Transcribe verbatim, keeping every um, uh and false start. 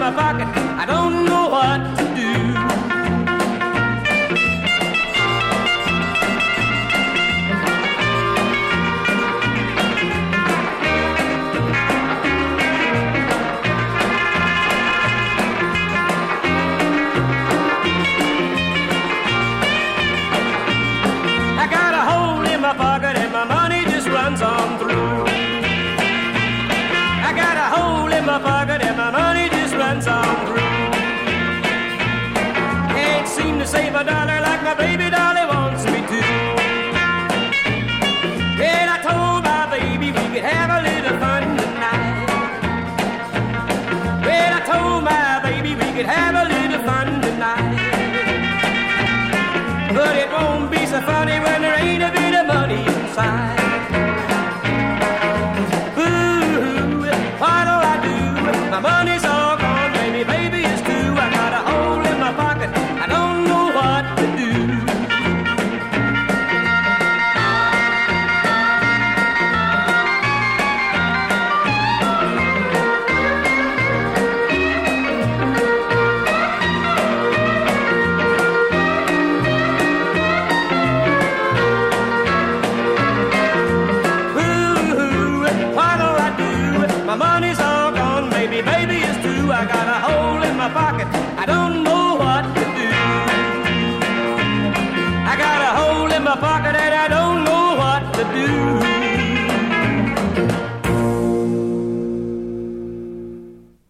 my pocket, I don't know what to do. I got a hole in my pocket and my money just runs on through. I got a hole in my pocket and my money just runs on through. Can't seem to save a dollar like my baby dolly wants me to. Well, I told my baby we could have a little fun tonight. Well, I told my baby we could have a little fun tonight. But it won't be so funny when there ain't a bit of money inside. Ooh, what'll I do? My money's